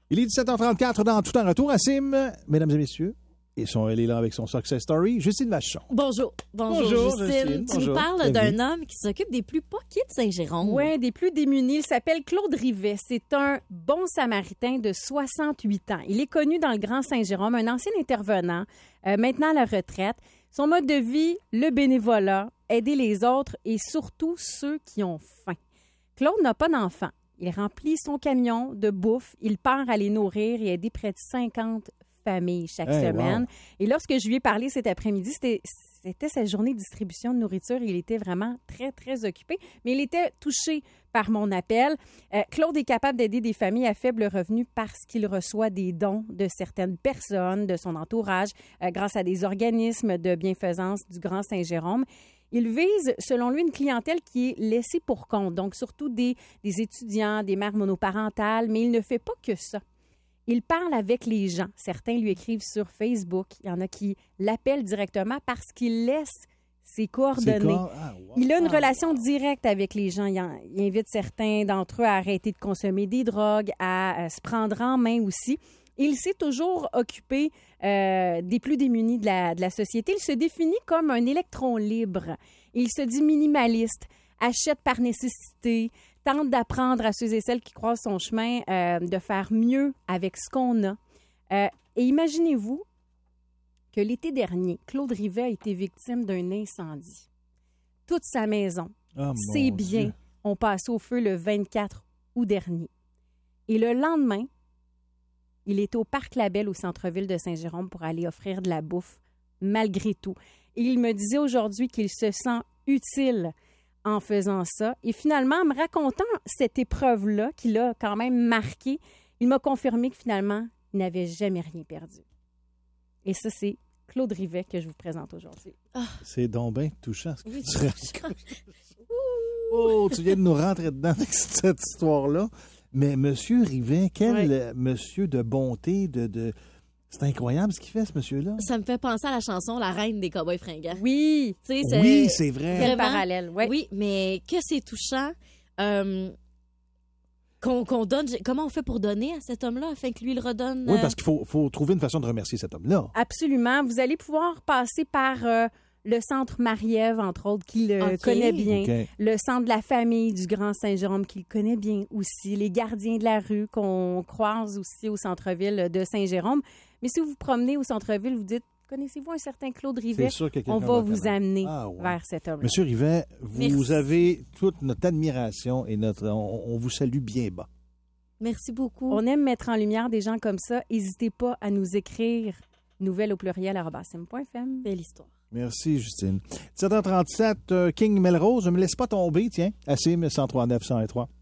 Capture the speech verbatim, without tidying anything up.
Il est dix-sept heures trente-quatre dans Tout en retour. Assim, mesdames et messieurs, et son, elle est là avec son success story, Justine Vachon. Bonjour. Bonjour, Bonjour, Justine. Justine. Tu Bonjour. nous parles Bienvenue. d'un homme qui s'occupe des plus poquets de Saint-Jérôme. Oui, des plus démunis. Il s'appelle Claude Rivet. C'est un bon samaritain de soixante-huit ans. Il est connu dans le Grand Saint-Jérôme, un ancien intervenant, euh, maintenant à la retraite. Son mode de vie, le bénévolat, aider les autres et surtout ceux qui ont faim. Claude n'a pas d'enfant. Il remplit son camion de bouffe. Il part à les nourrir et aider près de cinquante familles chaque Hey, semaine. wow. Et lorsque je lui ai parlé cet après-midi, c'était, c'était sa journée de distribution de nourriture. Il était vraiment très, très occupé. Mais il était touché par mon appel. Euh, Claude est capable d'aider des familles à faible revenu parce qu'il reçoit des dons de certaines personnes, de son entourage, euh, grâce à des organismes de bienfaisance du Grand Saint-Jérôme. Il vise, selon lui, une clientèle qui est laissée pour compte, donc surtout des, des étudiants, des mères monoparentales, mais il ne fait pas que ça. Il parle avec les gens. Certains lui écrivent sur Facebook. Il y en a qui l'appellent directement parce qu'il laisse ses coordonnées. Quoi? Ah, wow. Il a une relation directe avec les gens. Il, en- il invite certains d'entre eux à arrêter de consommer des drogues, à, à se prendre en main aussi. Il s'est toujours occupé euh, des plus démunis de la, de la société. Il se définit comme un électron libre. Il se dit minimaliste, achète par nécessité, tente d'apprendre à ceux et celles qui croisent son chemin euh, de faire mieux avec ce qu'on a. Euh, et imaginez-vous que l'été dernier, Claude Rivet a été victime d'un incendie. Toute sa maison, Ah, ses mon biens Dieu. ont passé au feu le vingt-quatre août dernier. Et le lendemain, il était au Parc Labelle au centre-ville de Saint-Jérôme pour aller offrir de la bouffe, malgré tout. Et il me disait aujourd'hui qu'il se sent utile en faisant ça. Et finalement, en me racontant cette épreuve-là, qui l'a quand même marqué, il m'a confirmé que finalement, il n'avait jamais rien perdu. Et ça, c'est Claude Rivet que je vous présente aujourd'hui. C'est donc bien touchant. Ce que Oui, tu racontes. Oh, tu viens de nous rentrer dedans avec cette histoire-là. Mais Monsieur Rivet, quel Ouais. euh, monsieur de bonté, de, de... C'est incroyable ce qu'il fait, ce monsieur-là. Ça me fait penser à la chanson La Reine des Cowboys fringants. Oui, Tu sais, c'est- Oui, c'est vrai. quel Vraiment? parallèle. Ouais. Oui, mais que c'est touchant. euh, qu'on, qu'on donne. Comment on fait pour donner à cet homme-là afin que lui le redonne? Oui, euh, parce qu'il faut, faut trouver une façon de remercier cet homme-là. Absolument. Vous allez pouvoir passer par euh, le Centre Marie-Ève, entre autres, qui le OK. connaît bien. OK. Le Centre de la famille du Grand Saint-Jérôme, qui le connaît bien aussi. Les gardiens de la rue qu'on croise aussi au centre-ville de Saint-Jérôme. Mais si vous vous promenez au centre-ville, vous dites, connaissez-vous un certain Claude Rivet? C'est sûr que quelqu'un On va vous connaître. amener Ah, ouais. vers cet homme-là. Monsieur Rivet, vous Merci. avez toute notre admiration et notre, on, on vous salue bien bas. Merci beaucoup. On aime mettre en lumière des gens comme ça. N'hésitez pas à nous écrire nouvelles au pluriel arobase sim point f m. Belle histoire. Merci, Justine. dix-sept heures trente-sept, euh, King Melrose, ne me laisse pas tomber, tiens. Assim cent trois neuf cent un trois.